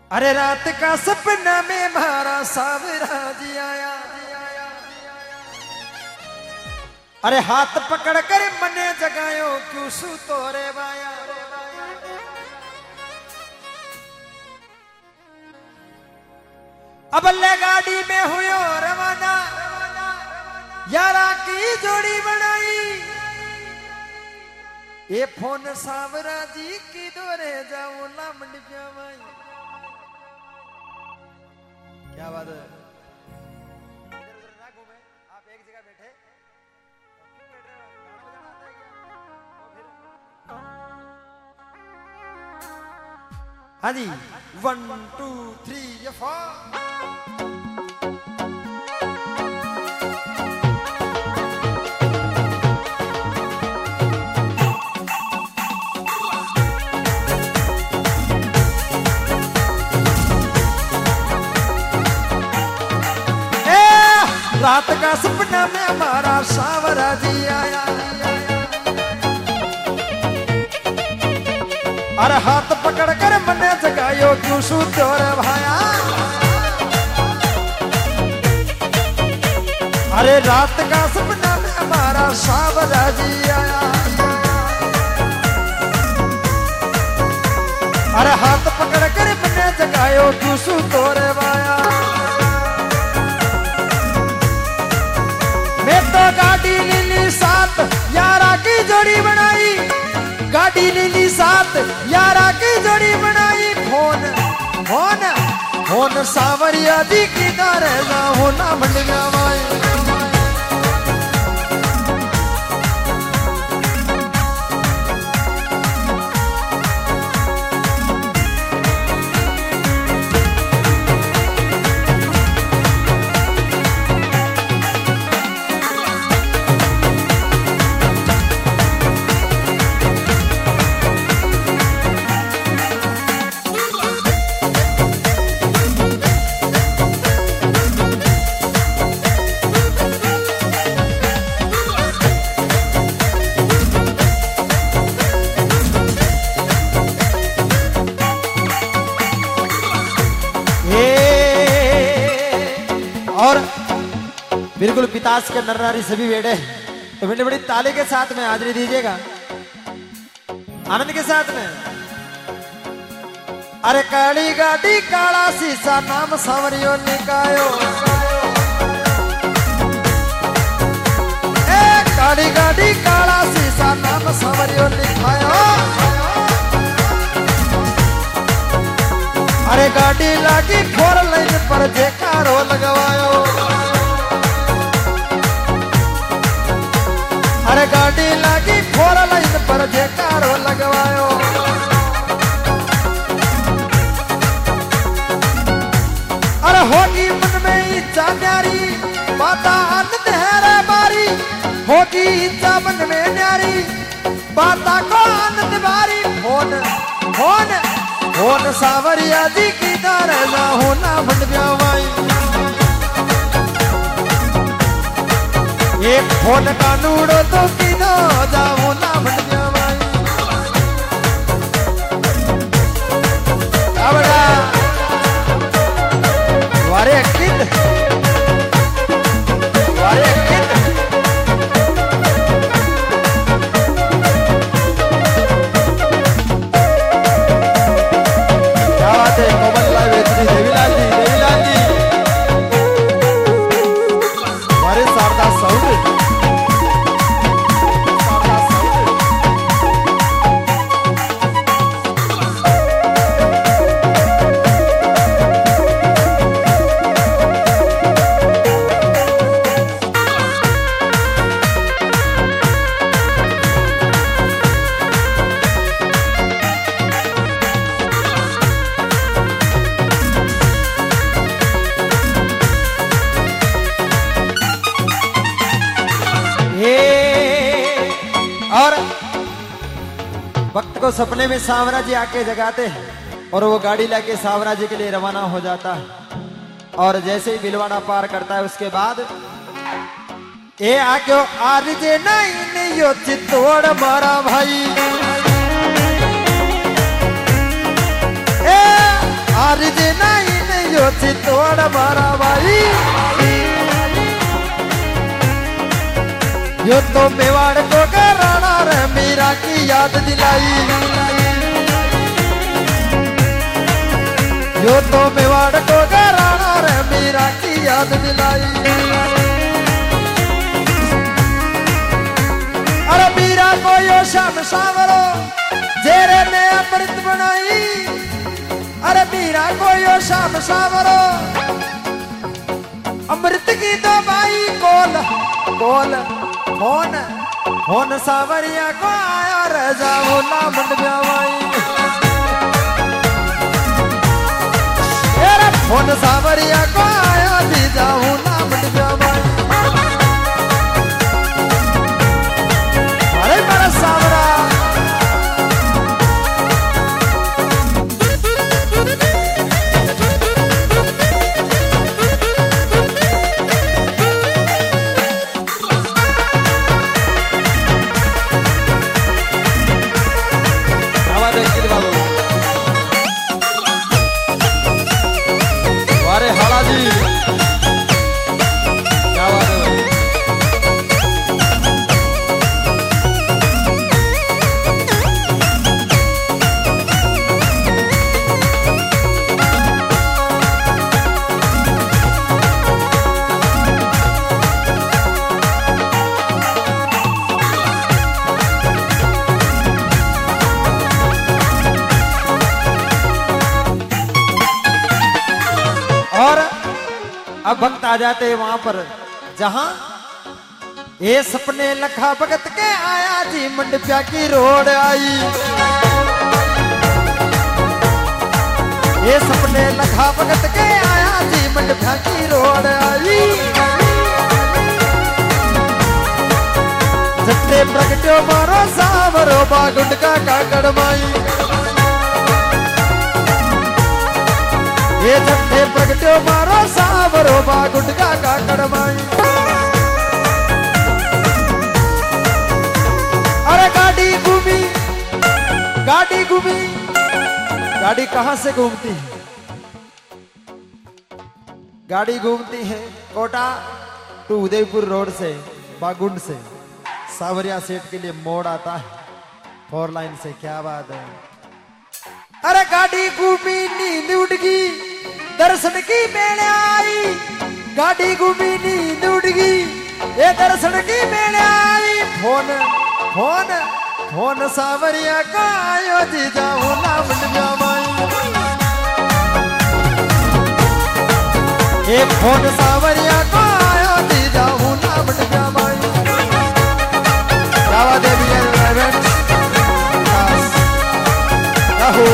अरे रात का सपना में मारा सावरा जी आया, अरे हाथ पकड़ कर मने जगायो क्यों सू तोरे बाया। अब ले गाड़ी में हुयो रवाना, यारा की जोड़ी बनाई, ये फोन सावरा जी की दोरे जाऊं ला मंडिया माई। क्या बात है, इधर उधर ना घूमे, आप एक जगह बैठे। हाँ जी, 1 2 3 4। रात का सपना में हमारा सावरा जी आया, अरे हाथ पकड़ कर मने जगायो क्यों सू तोरे भाया। अरे रात का सपना में हमारा सावरा जी आया, अरे हाथ पकड़ कर मने जगायो क्यों सू तोरे भाया। मैं तो गाड़ी लीली साथ यारा की जोड़ी बनाई, गाड़ी लीली साथ यारा की जोड़ी बनाई। फोन फोन फोन सावरिया जी की दारे ना होना मंडिया माई। और बिल्कुल पिताश के नर नारी सभी बैठे, तो बड़ी बड़ी ताली के साथ में हाजिरी दीजिएगा, आनंद के साथ में। अरे काली गाड़ी काला शीशा नाम सावरियो निकायो, ए काली गाड़ी काला शीशा नाम सावरियो निकायो। अरे गाड़ी लागी 4 लाइन पर जेकारो लगवायो, अरे गाड़ी लागी 4 लाइन पर जेकारो लगवायो। अरे होगी मन में इच्छा न्यारी बाता आनंद है रे बारी, होगी इच्छा मन में न्यारी बाता को आनंद बारी। फोन फोन फोन सावरिया जी की दारे ना होना मंडिया माई। एक फोन का नूड़ो तो की ना जाओ ना मंडिया माई। अबड़ा वारे किद वारे किद और वक्त को सपने में सावरा जी आके जगाते हैं और वो गाड़ी लाके सावरा जी के लिए रवाना हो जाता है। और जैसे ही बिलवाड़ा पार करता है उसके बाद ए आक्यो आरजे नहीं यो चित्तौड़ मारा भाई, ए हार जे नहीं यो चितौड़ मारा भाई यो तो मेवाड़ को कराना रे मीरा की याद दिलाई यो तो मेवाड़ को कराना रे मीरा की याद दिलाई अरे मीरा को यो शाम सावरो जेरे ने अमृत बनाई अरे मीरा को यो शाम सावरो अमृत की तो भाई कोल कोल होन सावरिया को आया रजा होना मंड ब्यावाई होन सावरिया को आया दीजा होना मंड ब्यावाई अरे मेरा सावरा अरे हाला जी क्या बात है भाई और अब भक्त आ जाते हैं वहां पर जहां ये सपने लखा भगत के आया जी मंडप्या की रोड आई ये सपने लखा भगत के आया जी मंडप्या की रोड आई जट्टे प्रगट्यो मारो सावरो बागुंड का काकड़ माई ये जट्टे प्रगट्यो मारो सावरो बागुंड का काकड़ माई अरे गाड़ी घूमी गाड़ी कहां से घूमती है गाड़ी घूमती है कोटा टू उदयपुर रोड से बागुंड से सावरिया सेठ के लिए मोड़ आता है 4 लाइन से क्या बात है अरे गाड़ी घूमी नींद उड़ गई दर्शन की मेले आई गाड़ी घूमी नींद उड़ गई ये दर्शन की मेले आई फोन सावरिया का आयो जी जाऊं ना मंड ब्यावाई ये फोन सावरिया का आयो जी जाऊं ना मंड ब्यावाई रावा देवी राहु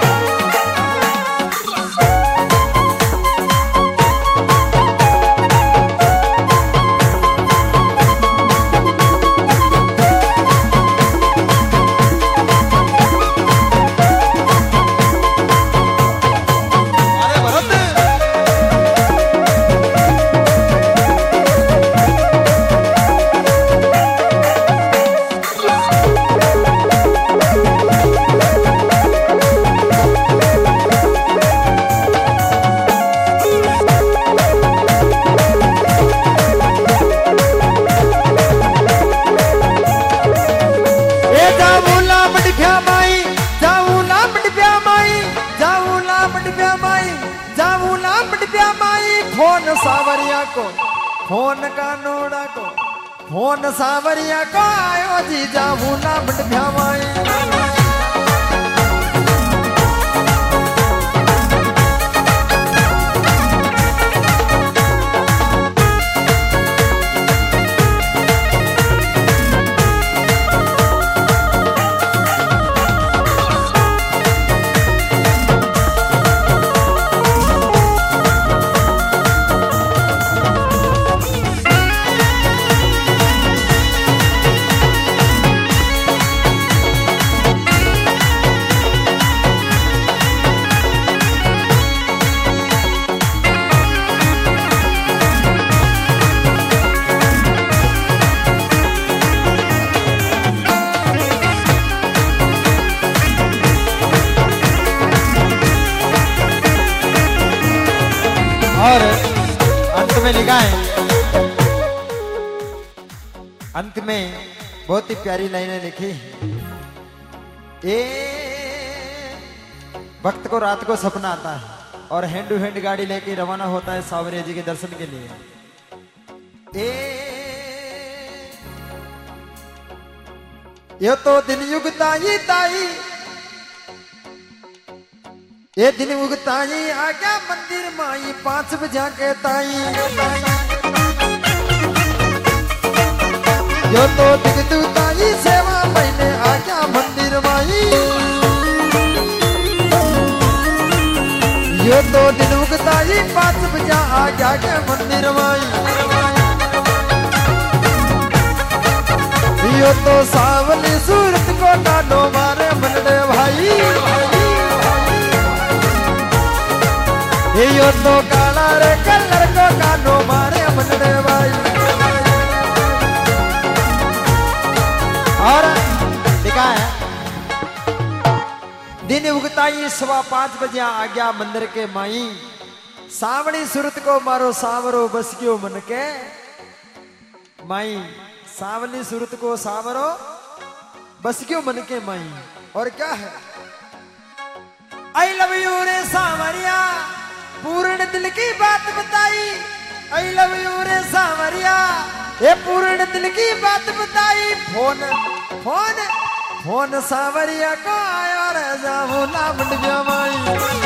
फोन सावरिया को फोन का नोड़ा को फोन सावरिया को आयो जी जाऊं ना मंड ब्यावाई में लिखा है, अंत में बहुत ही प्यारी लाइनें लिखी। ए भक्त को रात को सपना आता है और हैंड टू हैंड गाड़ी लेके रवाना होता है सावरिया जी के दर्शन के लिए। ये तो दिन युग ताई ताई, ये दिन युग ताई आ गया मंदिर माई 5 बजा के ताई। यो तो दिग तू ताई सेवा मैंने आ गया मंदिर माई। यो तो दिन युग ताई 5 बजा आ गया के मंदिर माई। यो तो सावली सूरत को डालो मारे मनडे भाई। यो तो काला रे कलर को डालो मारे मनडे भाई। और लिखा है, दिन उगताई 5:15 बजे आ गया मंदिर के माई। सावली सूरत को मारो सावरो बस क्यों मन के माई। सावली सूरत को सावरो बस क्यों मन के माई। और क्या है, आई लव यू रे सावरिया पूर्ण दिल की बात बताई। आई लव यू रे सावरिया ये पूर्ण दिल की बात बताई। फोन फोन फोन सावरिया को आया रे जामुना मंडविया माई।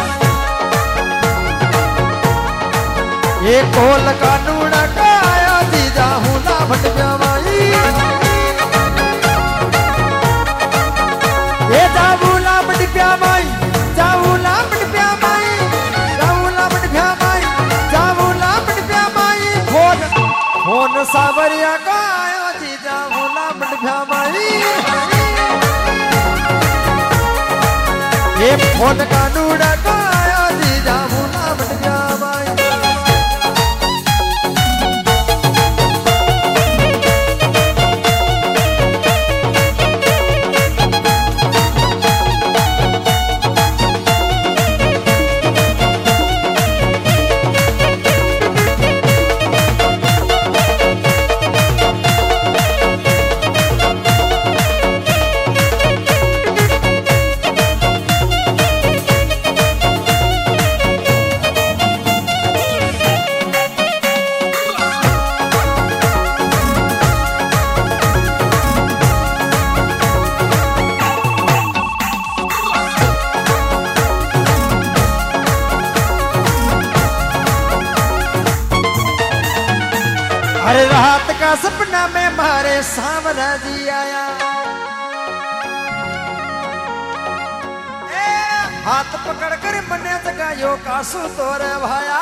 ये कोल कानूना को आया जी जामुना मंडविया माई। ये जामुना मंडविया माई, जामुना मंडविया माई, जामुना मंडविया माई, जामुना मंडविया माई। फोन फोन सावरिया को आया जी जामुना मंडविया माई। ये फोन कानूना को आया जी जामुना मंडविया माई। अरे रात का सपना में मारे सावरा जी आया। हाथ पकड़ कर मने जगायो कासू तोरे भाया।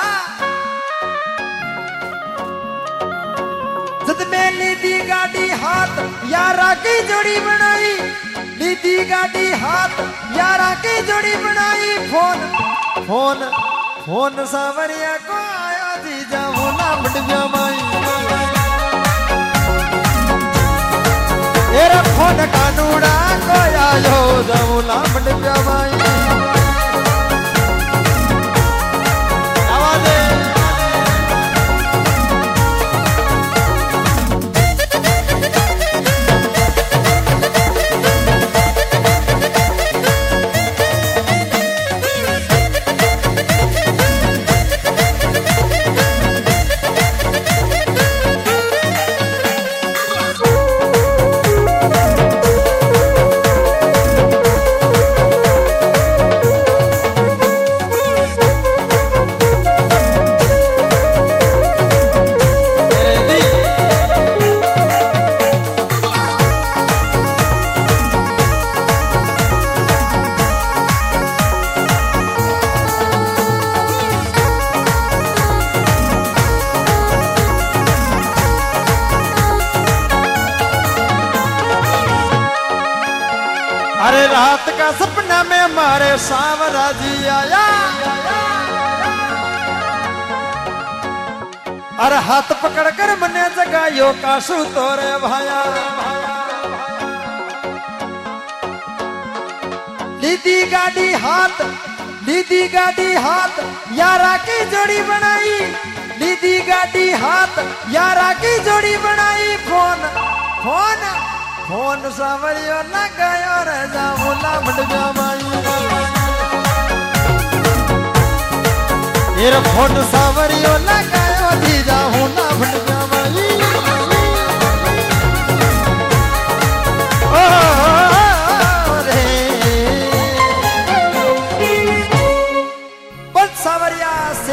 जद में लीदी गाड़ी हाथ यारा की जोड़ी बनाई। लीदी गाड़ी हाथ यारा की जोड़ी बनाई। फोन फोन फोन सावरिया को आया जी जामुना मंडविया माई। तेरा फोन कानूना को आयो जामुना मंडविया माई। अरे रात का सपना में हमारे सावरा जी आया। अरे हाथ पकड़ कर मने जगायो कासू तोरे भाया। लीदी गाड़ी हाथ, लीदी गाड़ी हाथ यारा की जोड़ी बनाई। लीदी गाड़ी की हाथ यारा की जोड़ी बनाई फोन फोन फोन सावरियो लगायो रे जामुला मंडगा माई ये फोन सावरियो लगायो दी जाऊं